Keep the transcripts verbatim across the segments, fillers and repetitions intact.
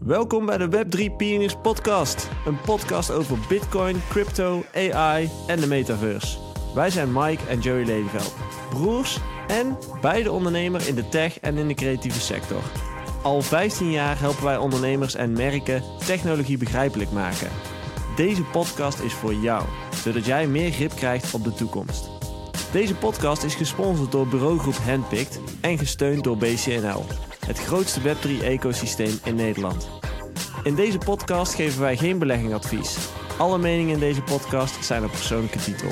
Welkom bij de Web drie Pioniers podcast. Een podcast over Bitcoin, crypto, A I en de metaverse. Wij zijn Mike en Joey Lelyveld, broers en beide ondernemer in de tech en in de creatieve sector. Al vijftien jaar helpen wij ondernemers en merken technologie begrijpelijk maken. Deze podcast is voor jou, zodat jij meer grip krijgt op de toekomst. Deze podcast is gesponsord door bureaugroep Handpicked en gesteund door B C N L, het grootste Web drie ecosysteem in Nederland. In deze podcast geven wij geen beleggingsadvies. Alle meningen in deze podcast zijn op persoonlijke titel.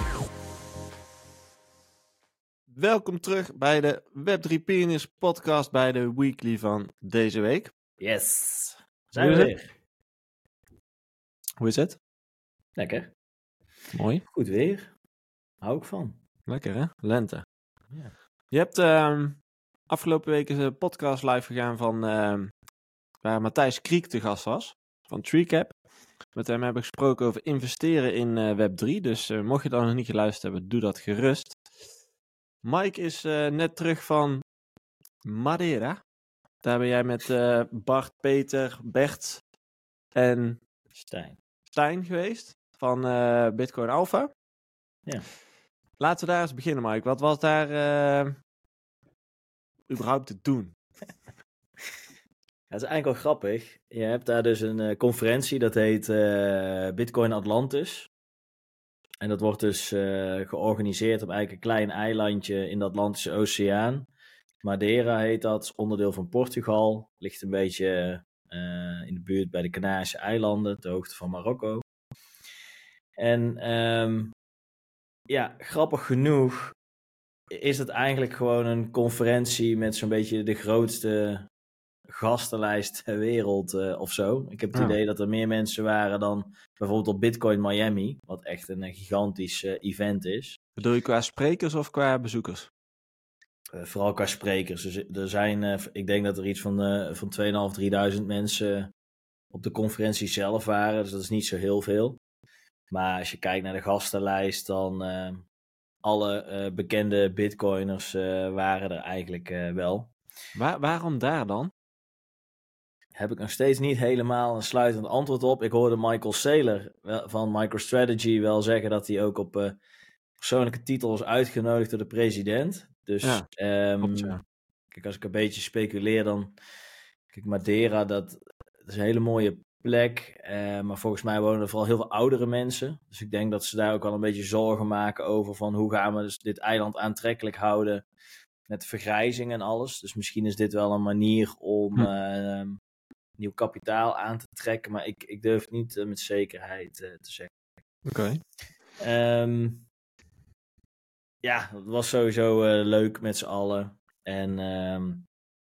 Welkom terug bij de Web drie Pioniers podcast bij de weekly van deze week. Yes, zijn we weer. Hoe is het? Lekker. Mooi. Goed weer. Hou ik van. Lekker hè? Lente. Ja. Je hebt uh, afgelopen week een podcast live gegaan van uh, waar Matthijs Kriek te gast was, van TreeCap. Met hem hebben we gesproken over investeren in uh, Web drie, dus uh, mocht je dat nog niet geluisterd hebben, doe dat gerust. Mike is uh, net terug van Madeira. Daar ben jij met uh, Bart, Peter, Bert en Stijn. Stijn geweest van uh, Bitcoin Alpha. Ja. Laten we daar eens beginnen, Mike. Wat was daar uh, überhaupt te doen? Ja, het is eigenlijk wel grappig. Je hebt daar dus een uh, conferentie, dat heet uh, Bitcoin Atlantis. En dat wordt dus uh, georganiseerd op eigenlijk een klein eilandje in de Atlantische Oceaan. Madeira heet dat, onderdeel van Portugal. Ligt een beetje uh, in de buurt bij de Canarische eilanden, ter hoogte van Marokko. En um, ja, grappig genoeg is het eigenlijk gewoon een conferentie met zo'n beetje de grootste gastenlijst ter wereld uh, of zo. Ik heb het Ja. idee dat er meer mensen waren dan bijvoorbeeld op Bitcoin Miami, wat echt een, een gigantisch uh, event is. Bedoel je qua sprekers of qua bezoekers? Uh, vooral qua sprekers. Dus er zijn, uh, ik denk dat er iets van, uh, van tweeduizend, drieduizend mensen op de conferentie zelf waren. Dus dat is niet zo heel veel. Maar als je kijkt naar de gastenlijst, dan uh, alle uh, bekende bitcoiners uh, waren er eigenlijk uh, wel. Waar, waarom daar dan? Heb ik nog steeds niet helemaal een sluitend antwoord op. Ik hoorde Michael Saylor van MicroStrategy wel zeggen dat hij ook op uh, persoonlijke titel was uitgenodigd door de president. Dus Ja, um, klopt, ja. Kijk, als ik een beetje speculeer, dan kijk, Madeira, dat, dat is een hele mooie plek. Uh, maar volgens mij wonen er vooral heel veel oudere mensen. Dus ik denk dat ze daar ook wel een beetje zorgen maken over van hoe gaan we dus dit eiland aantrekkelijk houden met vergrijzing en alles. Dus misschien is dit wel een manier om hm. uh, nieuw kapitaal aan te trekken. Maar ik, ik durf het niet uh, met zekerheid uh, te zeggen. Oké. Okay. Um, ja, het was sowieso uh, leuk met z'n allen. En um,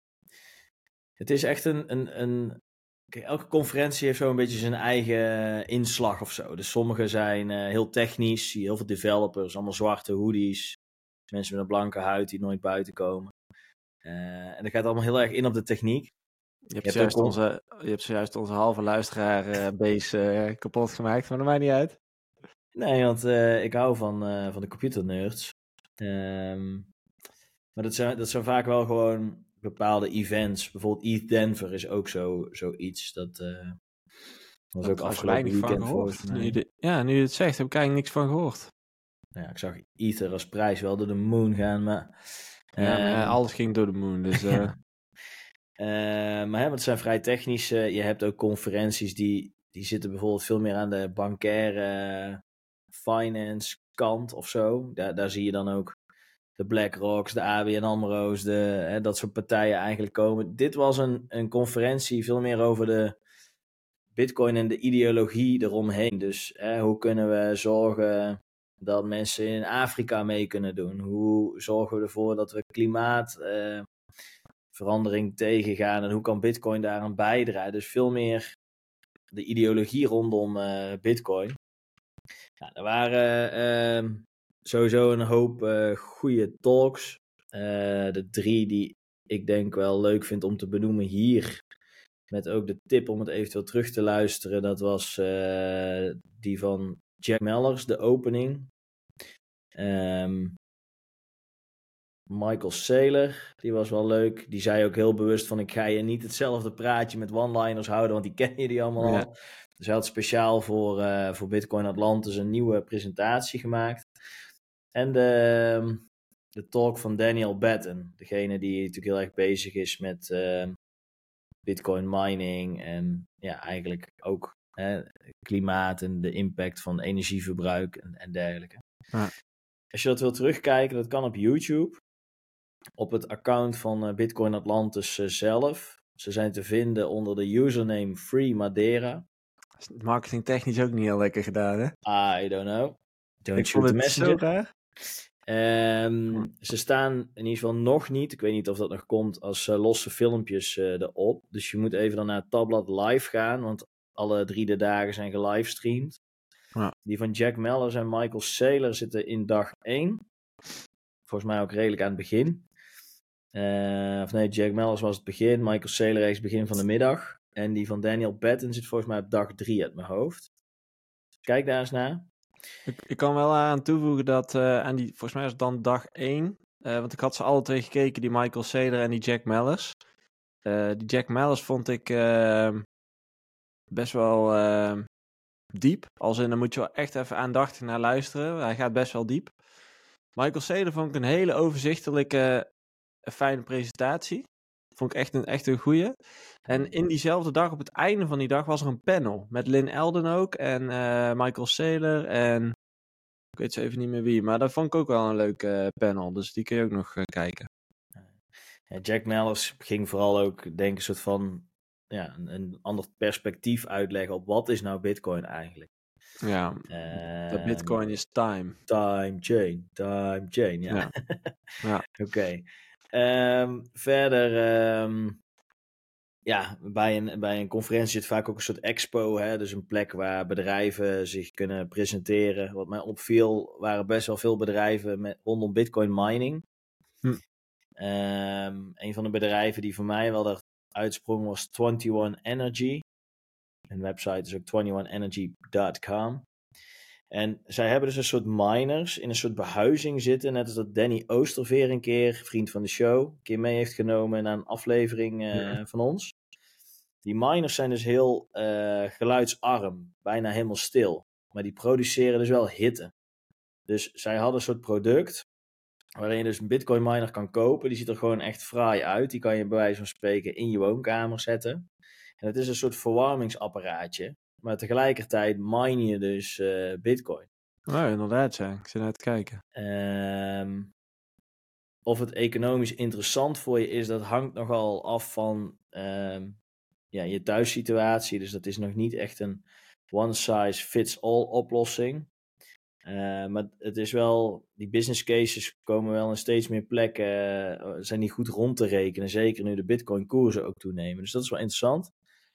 het is echt een... een, een Kijk, elke conferentie heeft zo'n beetje zijn eigen inslag of zo. Dus sommige zijn uh, heel technisch. Zie je heel veel developers, allemaal zwarte hoodies. Mensen met een blanke huid die nooit buiten komen. Uh, en dat gaat allemaal heel erg in op de techniek. Je hebt, je hebt, zojuist, onze, je hebt zojuist onze halve luisteraar uh, base uh, kapot gemaakt, maar dat maakt niet uit. Nee, want uh, ik hou van, uh, van de computernerds. Um, maar dat zijn, dat zijn vaak wel gewoon bepaalde events. Bijvoorbeeld E T H Denver is ook zo, zoiets. Dat uh, was ook afgelopen weekend volgens mij. Nu de, ja, nu je het zegt, heb ik eigenlijk niks van gehoord. Ja, ik zag Ether als prijs wel door de moon gaan, maar... Ja, uh, maar alles ging door de moon, dus... Uh... uh, maar hè, het zijn vrij technische. Je hebt ook conferenties die, die zitten bijvoorbeeld veel meer aan de bankaire finance kant of zo. Daar, daar zie je dan ook de BlackRocks, de A B N AMRO's, de, hè, dat soort partijen eigenlijk komen. Dit was een, een conferentie veel meer over de Bitcoin en de ideologie eromheen. Dus hè, hoe kunnen we zorgen dat mensen in Afrika mee kunnen doen? Hoe zorgen we ervoor dat we klimaatverandering uh, tegengaan? En hoe kan Bitcoin daaraan bijdragen? Dus veel meer de ideologie rondom uh, Bitcoin. Nou, er waren uh, sowieso een hoop uh, goede talks. Uh, de drie die ik denk wel leuk vind om te benoemen hier. Met ook de tip om het eventueel terug te luisteren. Dat was uh, die van Jack Mellers, de opening. Um, Michael Saylor, die was wel leuk. Die zei ook heel bewust van, ik ga je niet hetzelfde praatje met one-liners houden, want die kennen jullie allemaal Ja. al. Dus hij had speciaal voor, uh, voor Bitcoin Atlantis een nieuwe presentatie gemaakt. En de, de talk van Daniel Batten, degene die natuurlijk heel erg bezig is met uh, Bitcoin mining en ja, eigenlijk ook hè, klimaat en de impact van energieverbruik en, en dergelijke. Ja. Als je dat wilt terugkijken, dat kan op YouTube. Op het account van uh, Bitcoin Atlantis uh, zelf. Ze zijn te vinden onder de username Free Madeira. Marketingtechnisch ook niet heel lekker gedaan, hè? I don't know. Don't Ik shoot vond the het messenger. zo raar. Um, ze staan in ieder geval nog niet. Ik weet niet of dat nog komt als uh, losse filmpjes uh, erop. Dus je moet even dan naar het tabblad live gaan. Want alle drie de dagen zijn gelivestreamd. Ja. Die van Jack Mellers en Michael Saylor zitten in dag één. Volgens mij ook redelijk aan het begin. Uh, of nee, Jack Mellers was het begin. Michael Saylor is het begin van de middag. En die van Daniel Batten zit volgens mij op dag drie uit mijn hoofd. Kijk daar eens naar. Ik, ik kan wel aan toevoegen dat uh, aan die, volgens mij is het dan dag één. Uh, want ik had ze alle twee gekeken, die Michael Saylor en die Jack Mellers. Uh, die Jack Mellers vond ik uh, best wel uh, diep. Als in, daar moet je wel echt even aandachtig naar luisteren. Hij gaat best wel diep. Michael Saylor vond ik een hele overzichtelijke, uh, fijne presentatie. Vond ik echt een, echt een goeie. En in diezelfde dag, op het einde van die dag, was er een panel. Met Lynn Elden ook. En uh, Michael Saylor. En ik weet zo even niet meer wie. Maar dat vond ik ook wel een leuke uh, panel. Dus die kun je ook nog uh, kijken. Ja, Jack Mellers ging vooral ook, denk ik, een soort van ja, een, een ander perspectief uitleggen op wat is nou Bitcoin eigenlijk. Ja, uh, de Bitcoin is time. Time chain, time chain, ja. ja. ja. Oké. Okay. Um, verder, um, ja, bij een, bij een conferentie zit vaak ook een soort expo, hè? Dus een plek waar bedrijven zich kunnen presenteren. Wat mij opviel, waren best wel veel bedrijven met, rondom Bitcoin mining. Hm. Um, een van de bedrijven die voor mij wel uitsprong was eenentwintig Energy. Hun website is ook eenentwintig energy dot com. En zij hebben dus een soort miners in een soort behuizing zitten. Net als dat Danny Oosterveer een keer, vriend van de show, een keer mee heeft genomen naar een aflevering uh, ja. van ons. Die miners zijn dus heel uh, geluidsarm, bijna helemaal stil. Maar die produceren dus wel hitte. Dus zij hadden een soort product waarin je dus een Bitcoin miner kan kopen. Die ziet er gewoon echt fraai uit. Die kan je bij wijze van spreken in je woonkamer zetten. En het is een soort verwarmingsapparaatje. Maar tegelijkertijd mine je dus uh, Bitcoin. Oh, inderdaad, ja. Ik zit naar te kijken. Um, of het economisch interessant voor je is, dat hangt nogal af van um, ja, je thuissituatie. Dus dat is nog niet echt een one-size-fits-all oplossing. Uh, maar het is wel, die business cases komen wel in steeds meer plekken, uh, zijn die goed rond te rekenen. Zeker nu de Bitcoin koersen ook toenemen. Dus dat is wel interessant.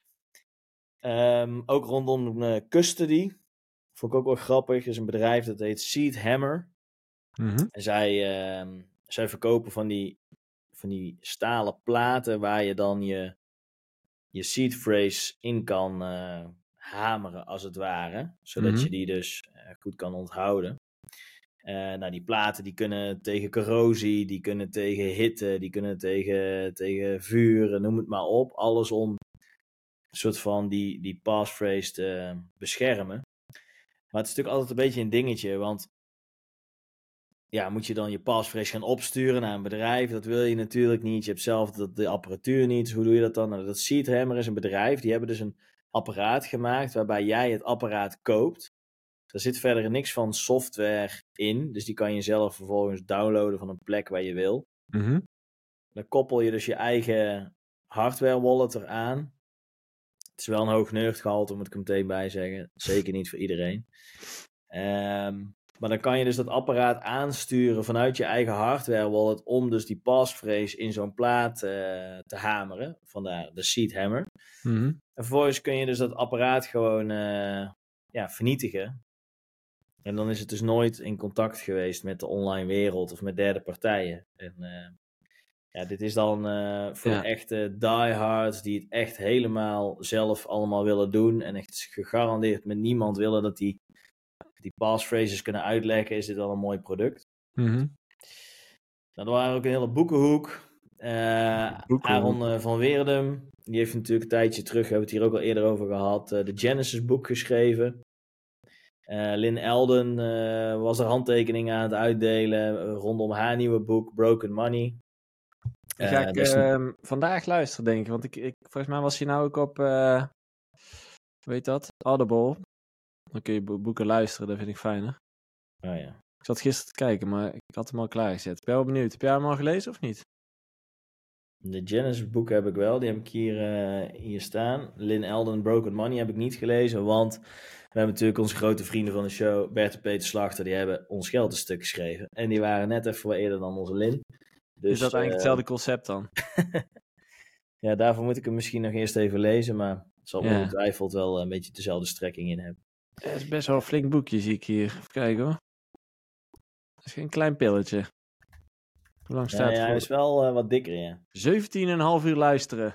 Um, ook rondom uh, custody. Vond ik ook wel grappig. Er is een bedrijf dat heet Seed Hammer. Mm-hmm. En zij, uh, zij verkopen van die, van die stalen platen waar je dan je, je seed phrase in kan uh, hameren, als het ware. Zodat mm-hmm. je die dus uh, goed kan onthouden. Uh, nou, die platen die kunnen tegen corrosie, die kunnen tegen hitte, die kunnen tegen, tegen vuur, noem het maar op. Alles om een soort van die, die passphrase te uh, beschermen. Maar het is natuurlijk altijd een beetje een dingetje, want ja, moet je dan je passphrase gaan opsturen naar een bedrijf? Dat wil je natuurlijk niet. Je hebt zelf de, de apparatuur niet. Dus hoe doe je dat dan? Nou, dat Seed Hammer is een bedrijf. Die hebben dus een apparaat gemaakt waarbij jij het apparaat koopt. Er zit verder niks van software in. Dus die kan je zelf vervolgens downloaden van een plek waar je wil. Mm-hmm. Dan koppel je dus je eigen hardware wallet eraan. Het is wel een hoog nerdgehalte, moet ik er meteen bij zeggen. Zeker niet voor iedereen. Um, maar dan kan je dus dat apparaat aansturen vanuit je eigen hardware wallet om dus die passphrase in zo'n plaat uh, te hameren. Vandaar de Seed Hammer. Mm-hmm. En vervolgens kun je dus dat apparaat gewoon uh, ja, vernietigen. En dan is het dus nooit in contact geweest met de online wereld of met derde partijen. En uh, ja, dit is dan uh, voor ja. de echte diehards die het echt helemaal zelf allemaal willen doen. En echt gegarandeerd met niemand willen dat die, die passphrases kunnen uitleggen. Is dit wel een mooi product. Mm-hmm. Nou, er waren ook een hele boekenhoek. Uh, Aaron uh, van Weerdum, die heeft natuurlijk een tijdje terug, we hebben het hier ook al eerder over gehad, uh, de Genesis boek geschreven. Uh, Lynn Elden uh, was er handtekeningen aan het uitdelen uh, rondom haar nieuwe boek Broken Money. Die ga ik dus... uh, vandaag luisteren, denk ik. Want ik, ik, volgens mij was hij nou ook op, uh, hoe heet dat? Audible. Dan kun je bo- boeken luisteren, dat vind ik fijner. Oh ja. Ik zat gisteren te kijken, maar ik had hem al klaargezet. Ben je wel benieuwd? Heb jij hem al gelezen of niet? De Genesis boeken heb ik wel, die heb ik hier, uh, hier staan. Lynn Elden Broken Money heb ik niet gelezen, want we hebben natuurlijk onze grote vrienden van de show, Bert en Peter Slachter, die hebben ons geld een stuk geschreven. En die waren net even wat eerder dan onze Lynn. Dus, is dat eigenlijk uh, hetzelfde concept dan? Ja, daarvoor moet ik hem misschien nog eerst even lezen, maar het zal ja. ongetwijfeld wel een beetje dezelfde strekking in hebben. Het is best wel een flink boekje, zie ik hier. Even kijken hoor. Het is geen klein pilletje. Hoe lang staat ja, het ja, voor? hij is wel uh, wat dikker, ja. zeventien komma vijf uur luisteren.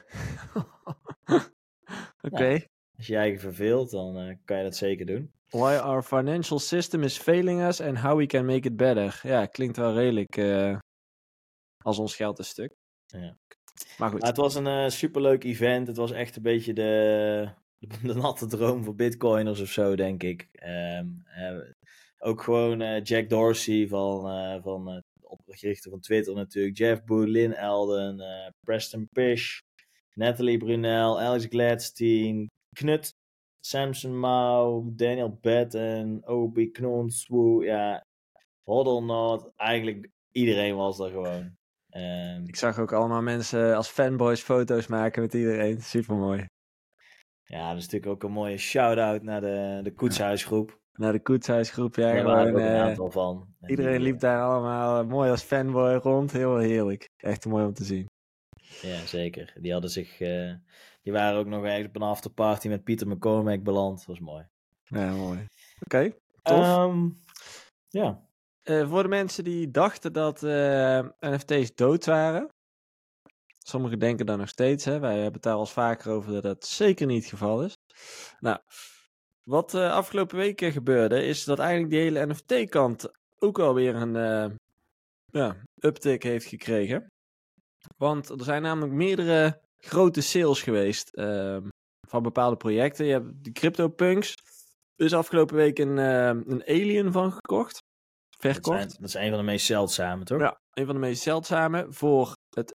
Oké. Okay. Nou, als je je eigen verveelt, dan uh, kan je dat zeker doen. Why our financial system is failing us and how we can make it better. Ja, klinkt wel redelijk uh, als ons geld een stuk. Ja. Maar goed. Maar het was een uh, superleuk event. Het was echt een beetje de, de, de natte droom voor bitcoiners of zo, denk ik. Um, uh, ook gewoon uh, Jack Dorsey van, uh, van uh, de oprichter van Twitter natuurlijk. Jeff Boone, Lynn Elden, uh, Preston Pish, Natalie Brunel, Alex Gladstein, Knut, Samson Mao, Daniel Batten, Obi Knonswoe. Ja, Hoddelnot. Eigenlijk iedereen was er gewoon. Um, ik zag ook allemaal mensen als fanboys foto's maken met iedereen. Supermooi. Ja, dat is natuurlijk ook een mooie shout-out naar de, de Koetshuisgroep. Naar de Koetshuisgroep, ja. Daar waren er ook een aantal uh, van. Iedereen die, liep daar allemaal mooi als fanboy rond. Heel heerlijk. Echt mooi om te zien. Ja, zeker. Die hadden zich... Uh, die waren ook nog echt op een afterparty met Pieter McCormack beland. Dat was mooi. Ja, mooi. Oké, okay, tof. Um, ja. Uh, voor de mensen die dachten dat uh, N F T's dood waren. Sommigen denken dat nog steeds. Hè? Wij hebben het daar al eens vaker over dat dat zeker niet het geval is. Nou, wat uh, afgelopen weken gebeurde, is dat eigenlijk die hele N F T-kant ook alweer een uh, ja, uptick heeft gekregen. Want er zijn namelijk meerdere grote sales geweest uh, van bepaalde projecten. Je hebt de CryptoPunks. Er is afgelopen week een, uh, een alien van gekocht. Verkocht. Dat, zijn, dat is een van de meest zeldzame, toch? Ja, een van de meest zeldzame. Voor het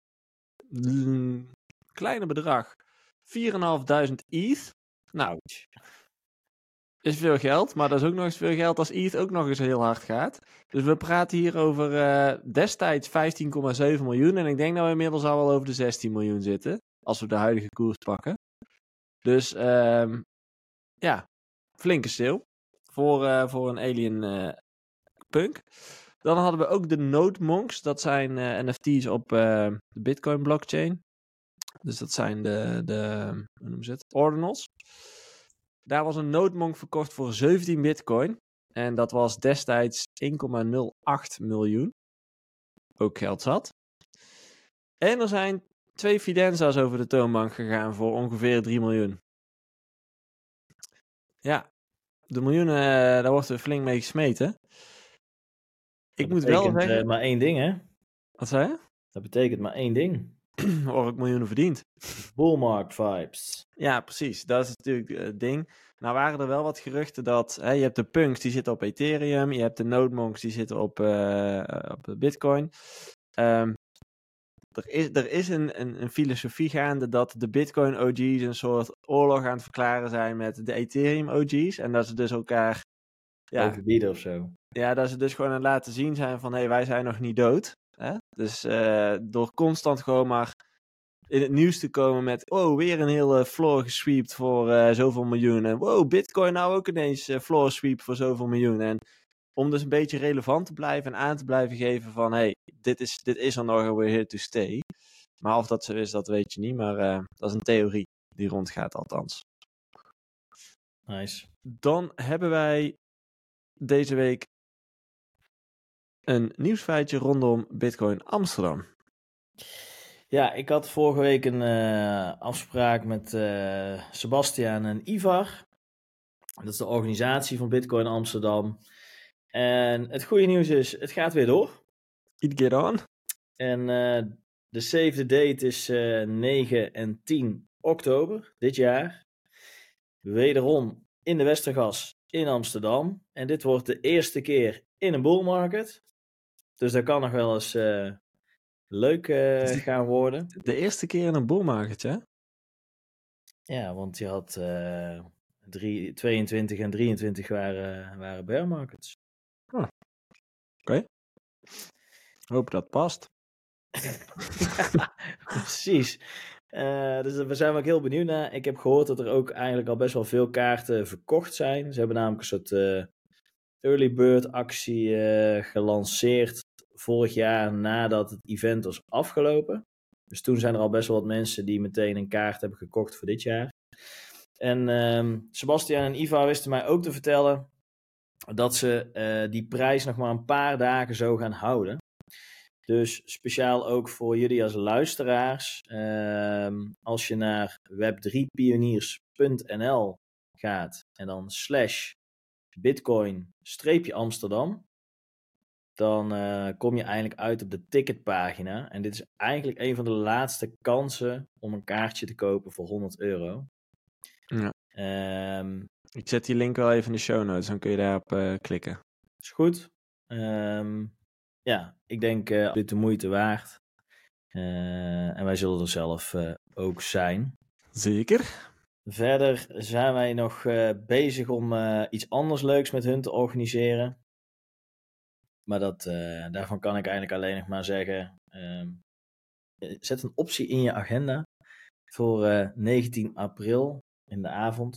mm, kleine bedrag vier vijfduizend E T H. Nou, is veel geld, maar dat is ook nog eens veel geld als E T H ook nog eens heel hard gaat. Dus we praten hier over uh, destijds vijftien komma zeven miljoen. En ik denk dat we inmiddels al wel over de zestien miljoen zitten. Als we de huidige koers pakken. Dus um, ja, flinke sale. Voor, uh, voor een alien uh, punk. Dan hadden we ook de Node Monks. Dat zijn uh, N F T's op uh, de Bitcoin blockchain. Dus dat zijn de, de hoe noemen ze het? Ordinals. Daar was een Node Monk verkocht voor zeventien bitcoin. En dat was destijds één komma nul acht miljoen. Ook geld zat. En er zijn twee Fidenza's over de toonbank gegaan voor ongeveer drie miljoen. Ja, de miljoenen, uh, daar wordt er flink mee gesmeten. Ik moet wel zeggen... Uh, maar één ding, hè? Wat zei je? Dat betekent maar één ding. Of ik miljoenen verdient. Bullmarkt vibes. Ja, precies. Dat is natuurlijk het ding. Nou waren er wel wat geruchten dat... Hè, je hebt de punks, die zitten op Ethereum. Je hebt de Node Monks, die zitten op, uh, op Bitcoin. Um, er is, er is een, een, een filosofie gaande dat de Bitcoin O G's een soort oorlog aan het verklaren zijn met de Ethereum O G's. En dat ze dus elkaar... Ja, overbieden of zo. Ja, dat ze dus gewoon aan het laten zien zijn van... Hé, hey, wij zijn nog niet dood. Hè? Dus uh, door constant gewoon maar in het nieuws te komen met... Oh, weer een hele floor gesweept voor uh, zoveel miljoen. En wow, Bitcoin nou ook ineens uh, floor sweep voor zoveel miljoen. En om dus een beetje relevant te blijven en aan te blijven geven van... Hé, hey, dit is, dit is er nog en we're here to stay. Maar of dat zo is, dat weet je niet. Maar uh, dat is een theorie die rondgaat althans. Nice. Dan hebben wij deze week een nieuwsfeitje rondom Bitcoin Amsterdam. Ja, ik had vorige week een uh, afspraak met uh, Sebastian en Ivar. Dat is de organisatie van Bitcoin Amsterdam. En het goede nieuws is, het gaat weer door. It get on. En uh, de save the date is uh, negen en tien oktober dit jaar. Wederom in de Westergas in Amsterdam. En dit wordt de eerste keer in een bull market. Dus dat kan nog wel eens uh, leuk uh, gaan worden. De eerste keer in een bull market, hè? Ja, want je had uh, drie, tweeëntwintig en drieëntwintig waren, waren bear markets. Oh. Oké. Okay. Hoop dat past. Ja, precies. Uh, dus daar zijn we ook heel benieuwd naar. Ik heb gehoord dat er ook eigenlijk al best wel veel kaarten verkocht zijn. Ze hebben namelijk een soort uh, early bird actie uh, gelanceerd vorig jaar nadat het event was afgelopen. Dus toen zijn er al best wel wat mensen die meteen een kaart hebben gekocht voor dit jaar. En uh, Sebastian en Iva wisten mij ook te vertellen dat ze uh, die prijs nog maar een paar dagen zo gaan houden. Dus speciaal ook voor jullie als luisteraars. Uh, als je naar web drie pioniers punt n l gaat en dan slash bitcoin streepje Amsterdam. Dan uh, kom je eigenlijk uit op de ticketpagina. En dit is eigenlijk een van de laatste kansen om een kaartje te kopen voor honderd euro. Ja. Um, Ik zet die link wel even in de show notes, dan kun je daarop uh, klikken. Is goed. Um, ja, ik denk uh, dit de moeite waard. Uh, en wij zullen er zelf uh, ook zijn. Zeker. Verder zijn wij nog uh, bezig om uh, iets anders leuks met hun te organiseren. Maar dat, uh, daarvan kan ik eigenlijk alleen nog maar zeggen. Um, zet een optie in je agenda voor uh, negentien april in de avond.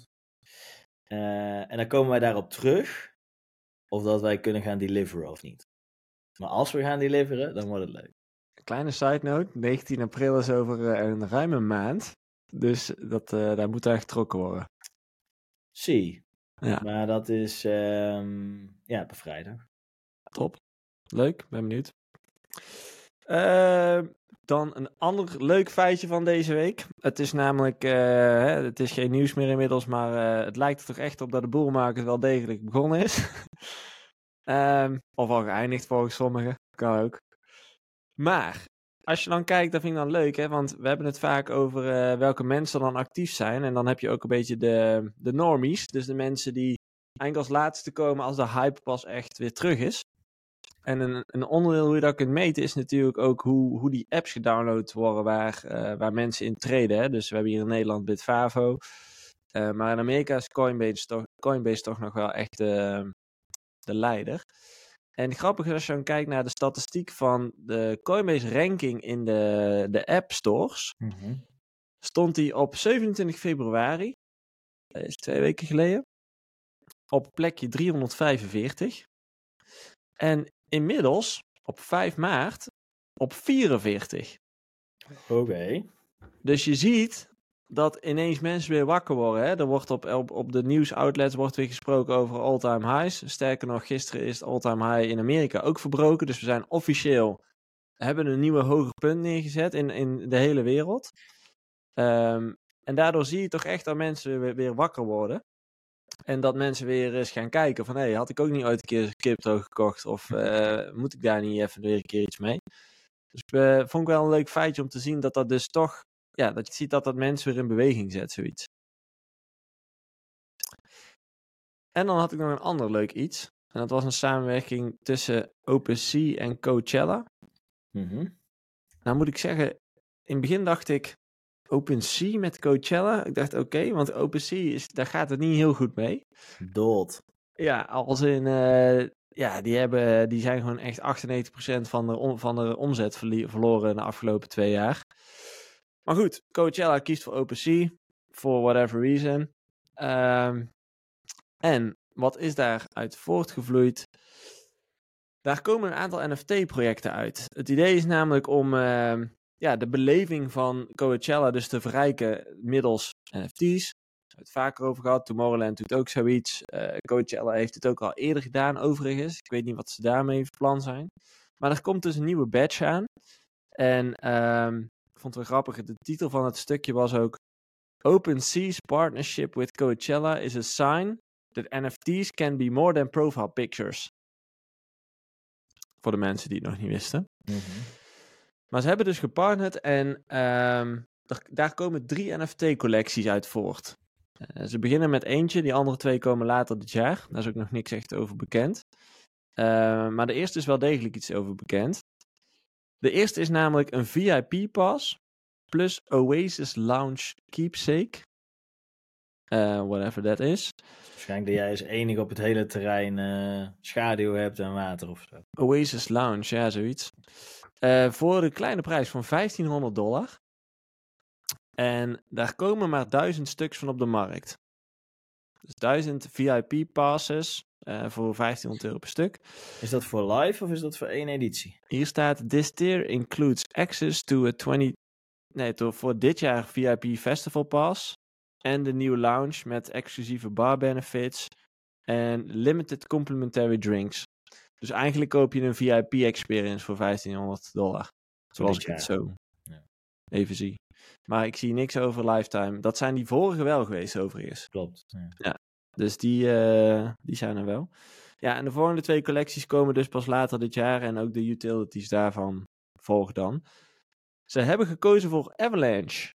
Uh, en dan komen wij daarop terug of dat wij kunnen gaan deliveren of niet. Maar als we gaan deliveren, dan wordt het leuk. Kleine side note, negentien april is over uh, een ruime maand. Dus dat, uh, daar moet aan getrokken worden. Zie. Ja. Maar dat is um, ja, op vrijdag. Top. Leuk, ben benieuwd. Uh, dan een ander leuk feitje van deze week. Het is namelijk, uh, hè, het is geen nieuws meer inmiddels, maar uh, het lijkt er toch echt op dat de bull market wel degelijk begonnen is. um, of al geëindigd volgens sommigen, kan ook. Maar, als je dan kijkt, dat vind ik dan leuk, hè, want we hebben het vaak over uh, welke mensen dan actief zijn. En dan heb je ook een beetje de, de normies, dus de mensen die eigenlijk als laatste komen als de hype pas echt weer terug is. En een, een onderdeel hoe je dat kunt meten is natuurlijk ook hoe, hoe die apps gedownload worden waar, uh, waar mensen in treden. Hè? Dus we hebben hier in Nederland Bitfavo. Uh, maar in Amerika is Coinbase toch, Coinbase toch nog wel echt uh, de leider. En grappig is als je dan kijkt naar de statistiek van de Coinbase ranking in de, de app stores. Mm-hmm. Stond die op zevenentwintig februari, dat is twee weken geleden, op plekje driehonderdvijfenveertig. En inmiddels, op vijf maart, op vierenveertig. Oké. Okay. Dus je ziet dat ineens mensen weer wakker worden. Hè? Er wordt op, op, op de nieuwsoutlets wordt weer gesproken over all-time highs. Sterker nog, gisteren is het all-time high in Amerika ook verbroken. Dus we zijn officieel, hebben een nieuwe hoger punt neergezet in, in de hele wereld. Um, en daardoor zie je toch echt dat mensen weer, weer wakker worden. En dat mensen weer eens gaan kijken van, hé, hey, had ik ook niet ooit een keer crypto gekocht? Of uh, moet ik daar niet even weer een keer iets mee? Dus uh, vond ik wel een leuk feitje om te zien dat dat dus toch, ja, dat je ziet dat dat mensen weer in beweging zet, zoiets. En dan had ik nog een ander leuk iets. En dat was een samenwerking tussen OpenSea en Coachella. Mm-hmm. Nou moet ik zeggen, in het begin dacht ik, OpenSea met Coachella. Ik dacht oké, okay, want OpenSea is, daar gaat het niet heel goed mee. Dood. Ja, als in, uh, ja, die hebben, die zijn gewoon echt achtennegentig procent van de, om, van de omzet verli- verloren de afgelopen twee jaar. Maar goed, Coachella kiest voor OpenSea, for whatever reason. Um, en wat is daaruit voortgevloeid? Daar komen een aantal N F T-projecten uit. Het idee is namelijk om uh, ja, de beleving van Coachella dus te verrijken middels N F T's. We hebben het vaker over gehad. Tomorrowland doet ook zoiets. Uh, Coachella heeft het ook al eerder gedaan overigens. Ik weet niet wat ze daarmee van plan zijn. Maar er komt dus een nieuwe badge aan. En um, ik vond het wel grappig. De titel van het stukje was ook OpenSea's partnership with Coachella is a sign that N F T's can be more than profile pictures. Voor de mensen die het nog niet wisten. Mm-hmm. Maar ze hebben dus gepartnerd en um, daar, daar komen drie N F T-collecties uit voort. Uh, ze beginnen met eentje, die andere twee komen later dit jaar. Daar is ook nog niks echt over bekend. Uh, maar de eerste is wel degelijk iets over bekend. De eerste is namelijk een V I P-pass plus Oasis Lounge Keepsake. Uh, whatever that is. Waarschijnlijk dat jij als enige op het hele terrein uh, schaduw hebt en water of zo. Oasis Lounge, ja, zoiets. Uh, voor de kleine prijs van vijftienhonderd dollar. En daar komen maar duizend stuks van op de markt. Dus duizend V I P-passes uh, voor vijftienhonderd euro per stuk. Is dat voor live of is dat voor één editie? Hier staat, this tier includes access to a twintig... Nee, to, voor dit jaar V I P Festival Pass. En de nieuwe lounge met exclusieve bar benefits. En limited complimentary drinks. Dus eigenlijk koop je een V I P experience voor vijftienhonderd dollar. Zoals ik het zo ja. even zie. Maar ik zie niks over lifetime. Dat zijn die vorige wel geweest overigens. Klopt. Ja. ja dus die, uh, die zijn er wel. Ja, en de volgende twee collecties komen dus pas later dit jaar. En ook de utilities daarvan volgen dan. Ze hebben gekozen voor Avalanche.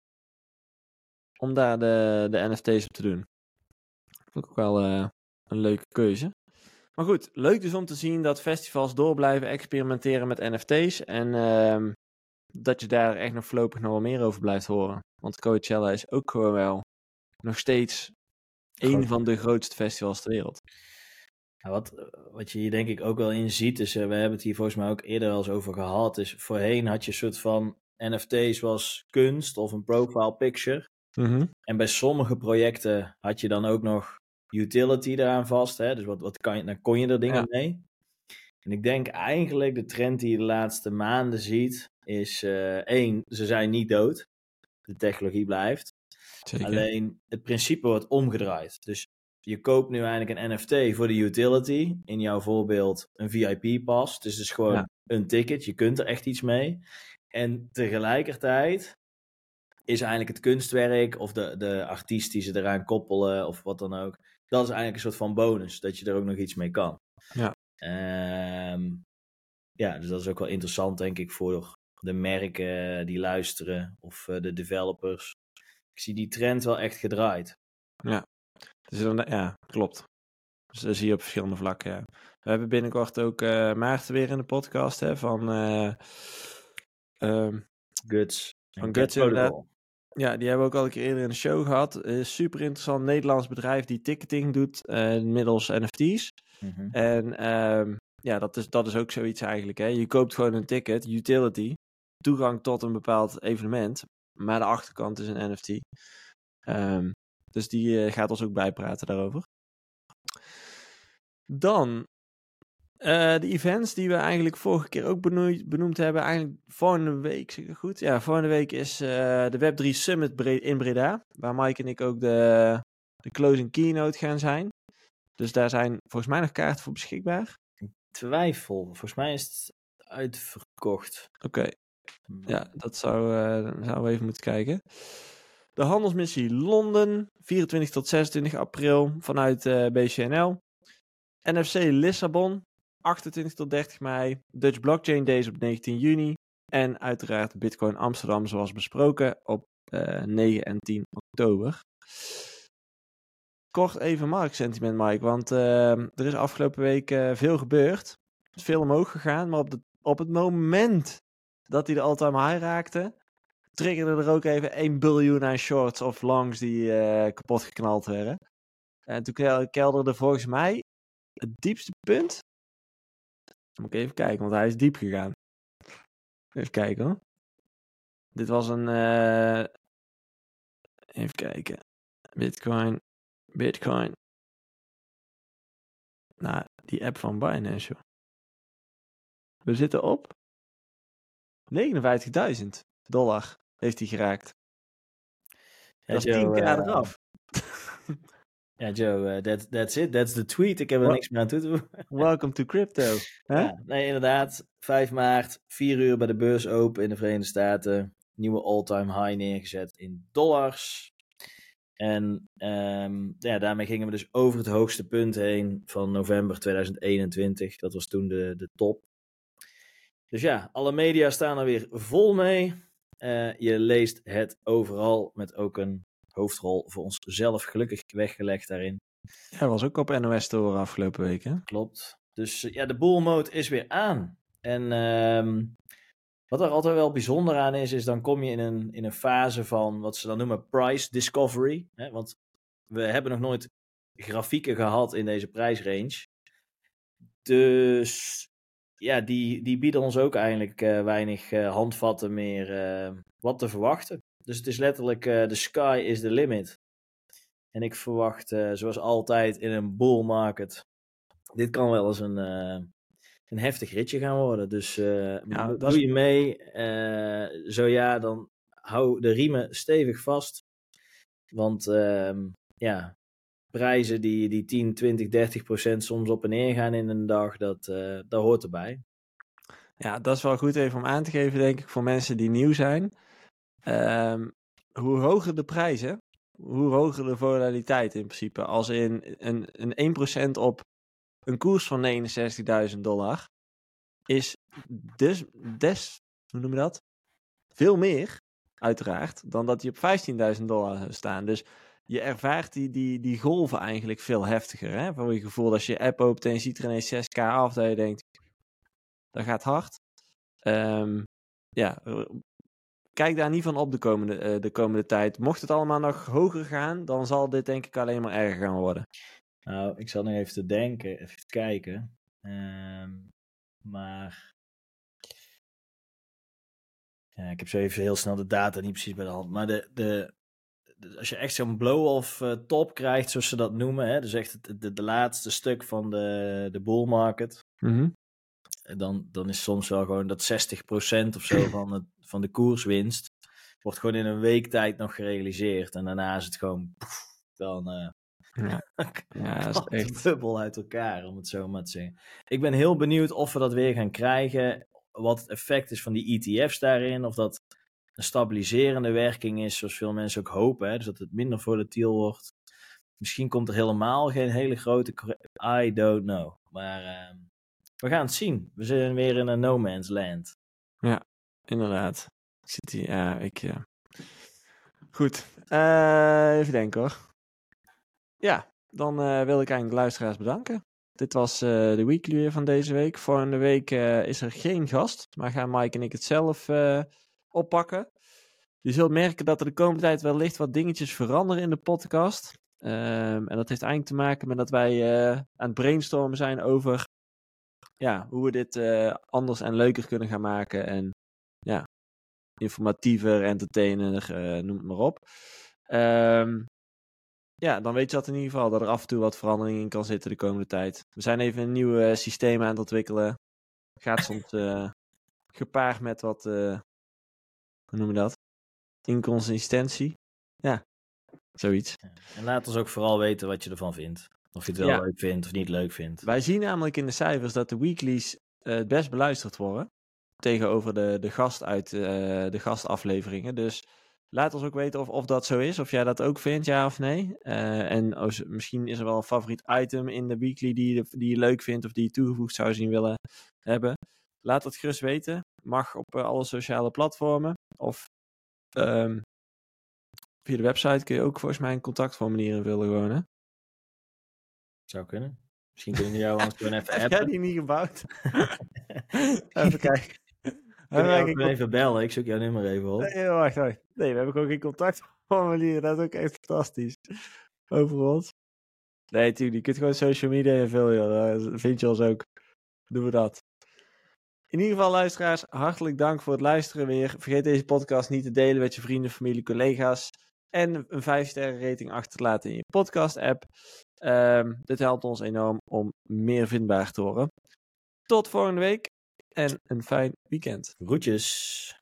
Om daar de, de N F T's op te doen. Dat vond ik ook wel uh, een leuke keuze. Maar goed, leuk dus om te zien dat festivals door blijven experimenteren met N F T's. En uh, dat je daar echt nog voorlopig nog wel meer over blijft horen. Want Coachella is ook gewoon wel nog steeds een Groot. van de grootste festivals ter wereld. Ja, wat, wat je hier denk ik ook wel in ziet, is, uh, we hebben het hier volgens mij ook eerder al eens over gehad, is voorheen had je een soort van N F T's was kunst of een profile picture. Mm-hmm. En bij sommige projecten had je dan ook nog utility eraan vast. Hè? Dus wat, wat kan je, dan kon je er dingen ja. mee. En ik denk eigenlijk de trend die je de laatste maanden ziet, is uh, één, ze zijn niet dood. De technologie blijft. Zeker. Alleen het principe wordt omgedraaid. Dus je koopt nu eigenlijk een N F T voor de utility. In jouw voorbeeld een V I P-pass. Dus het is gewoon ja. een ticket. Je kunt er echt iets mee. En tegelijkertijd is eigenlijk het kunstwerk of de, de artiest die ze eraan koppelen of wat dan ook. Dat is eigenlijk een soort van bonus. Dat je er ook nog iets mee kan. Ja. Um, ja, dus dat is ook wel interessant denk ik voor de merken die luisteren of uh, de developers. Ik zie die trend wel echt gedraaid. Ja, dus dan, ja klopt. Dus dat zie je op verschillende vlakken. Ja. We hebben binnenkort ook uh, Maarten weer in de podcast hè, van uh, um, Guts. Van Guts inderdaad. Ja, die hebben we ook al een keer eerder in de show gehad. Uh, super interessant Nederlands bedrijf die ticketing doet uh, middels N F T's. Mm-hmm. En um, ja, dat is, dat is ook zoiets eigenlijk. Hè. Je koopt gewoon een ticket, utility, toegang tot een bepaald evenement. Maar de achterkant is een N F T. Um, dus die uh, gaat ons ook bijpraten daarover. Dan uh, de events die we eigenlijk vorige keer ook benoemd, benoemd hebben. Eigenlijk volgende week, zeg ik goed? Ja, volgende week is uh, de Web drie Summit in Breda. Waar Mike en ik ook de, de closing keynote gaan zijn. Dus daar zijn volgens mij nog kaarten voor beschikbaar. Twijfel. Volgens mij is het uitverkocht. Oké. Okay. Ja, dat zou, uh, zouden we even moeten kijken. De handelsmissie Londen, vierentwintig tot zesentwintig april vanuit uh, B C N L. N F C Lissabon, achtentwintig tot dertig mei. Dutch Blockchain Days op negentien juni. En uiteraard Bitcoin Amsterdam zoals besproken op uh, negen en tien oktober. Kort even marktsentiment, Mike, want uh, er is afgelopen week uh, veel gebeurd. Het is veel omhoog gegaan, maar op, de, op het moment dat hij de all-time high raakte, triggerde er ook even één biljoen aan shorts of longs die uh, kapot geknald werden. En toen kelderde volgens mij het diepste punt. Dan moet ik even kijken, want hij is diep gegaan. Even kijken hoor. Dit was een... Uh... Even kijken. Bitcoin. Bitcoin. Nou, die app van Binance, joh. We zitten op negenenvijftigduizend dollar heeft hij geraakt. Ja, dat is tien keer uh, eraf. Ja, Joe, uh, that, that's it. That's the tweet. Ik heb er well, niks meer aan toe te voegen. Welcome to crypto. Huh? Ja, nee, inderdaad. vijf maart, vier uur bij de beurs open in de Verenigde Staten. Nieuwe all-time high neergezet in dollars. En um, ja, daarmee gingen we dus over het hoogste punt heen van november tweeduizend eenentwintig. Dat was toen de, de top. Dus ja, alle media staan er weer vol mee. Uh, je leest het overal met ook een hoofdrol voor onszelf gelukkig weggelegd daarin. Ja, dat was ook op N O S te horen afgelopen week, hè? Klopt. Dus uh, ja, de bull mode is weer aan. En um, wat er altijd wel bijzonder aan is, is dan kom je in een, in een fase van wat ze dan noemen price discovery. Hè? Want we hebben nog nooit grafieken gehad in deze prijsrange. Dus ja, die, die bieden ons ook eigenlijk uh, weinig uh, handvatten meer uh, wat te verwachten. Dus het is letterlijk uh, the sky is the limit. En ik verwacht, uh, zoals altijd in een bull market, dit kan wel eens een, uh, een heftig ritje gaan worden. Dus uh, ja, doe is... je mee. Uh, zo ja, dan hou de riemen stevig vast. Want uh, ja, prijzen die, die tien, twintig, dertig procent soms op en neer gaan in een dag, dat, uh, dat hoort erbij. Ja, dat is wel goed even om aan te geven, denk ik, voor mensen die nieuw zijn. Um, hoe hoger de prijzen, hoe hoger de volatiliteit in principe. Als in een, een één procent op een koers van negenenzestigduizend dollar is dus des, hoe noem je dat? Veel meer, uiteraard, dan dat die op vijftienduizend dollar staan. Dus je ervaart die, die, die golven eigenlijk veel heftiger. Hè? Voor je gevoel, als je app opent en je ziet er ineens zes k af, dat je denkt, dat gaat hard. Um, ja, kijk daar niet van op de komende, uh, de komende tijd. Mocht het allemaal nog hoger gaan, dan zal dit denk ik alleen maar erger gaan worden. Nou, ik zal nog even te denken, even te kijken. Um, maar... Ja, ik heb zo even heel snel de data niet precies bij de hand. Maar de, de, de, als je echt zo'n blow-off uh, top krijgt, zoals ze dat noemen. Hè, dus echt het de, de laatste stuk van de, de bull market. Mm-hmm. Dan, dan is soms wel gewoon dat zestig procent of zo van, het, van de koerswinst. Wordt gewoon in een week tijd nog gerealiseerd. En daarna is het gewoon... Poef, dan uh, ja. Ja, dat is echt... bubbel uit elkaar, om het zo maar te zeggen. Ik ben heel benieuwd of we dat weer gaan krijgen. Wat het effect is van die E T F's daarin. Of dat een stabiliserende werking is, zoals veel mensen ook hopen. Hè? Dus dat het minder volatiel wordt. Misschien komt er helemaal geen hele grote... I don't know. Maar uh, we gaan het zien. We zijn weer in een no man's land. Ja, inderdaad. Ik zit hier... Ja, ik... Ja. Goed. Uh, even denken hoor. Ja, dan uh, wil ik eigenlijk de luisteraars bedanken. Dit was uh, de weekly weer van deze week. Volgende week uh, is er geen gast, maar gaan Mike en ik het zelf uh, oppakken. Je zult merken dat er de komende tijd wellicht wat dingetjes veranderen in de podcast. Um, en dat heeft eigenlijk te maken met dat wij uh, aan het brainstormen zijn over ja, hoe we dit uh, anders en leuker kunnen gaan maken. En ja, informatiever, entertainer, uh, noem het maar op. Um, Ja, dan weet je dat in ieder geval dat er af en toe wat verandering in kan zitten de komende tijd. We zijn even een nieuw uh, systeem aan het ontwikkelen. Gaat soms uh, gepaard met wat, uh, hoe noem je dat? Inconsistentie. Ja, zoiets. Ja, en laat ons ook vooral weten wat je ervan vindt. Of je het wel ja. leuk vindt of niet leuk vindt. Wij zien namelijk in de cijfers dat de weeklies uh, het best beluisterd worden. Tegenover de, de gast uit uh, de gastafleveringen. Dus... Laat ons ook weten of, of dat zo is, of jij dat ook vindt, ja of nee. Uh, en oh, misschien is er wel een favoriet item in de weekly die je, die je leuk vindt of die je toegevoegd zou zien willen hebben. Laat dat gerust weten. Mag op uh, alle sociale platformen. Of um, via de website kun je ook volgens mij een contactformulier invullen gewoon, hè? Zou kunnen. Misschien kunnen we jou anders gewoon even appen. Heb jij die niet gebouwd? Even kijken. Kun je ook even bellen? Ik zoek jouw nummer even op. Nee, wacht, wacht. Nee, we hebben gewoon geen contactformulier. Dat is ook echt fantastisch. Over ons. Nee, natuurlijk. Je kunt gewoon social media invullen. Dan vind je ons ook. Doen we dat. In ieder geval, luisteraars, hartelijk dank voor het luisteren weer. Vergeet deze podcast niet te delen met je vrienden, familie, collega's. En een vijf sterren rating achter te laten in je podcast-app. Um, dit helpt ons enorm om meer vindbaar te worden. Tot volgende week. En een fijn weekend. Groetjes.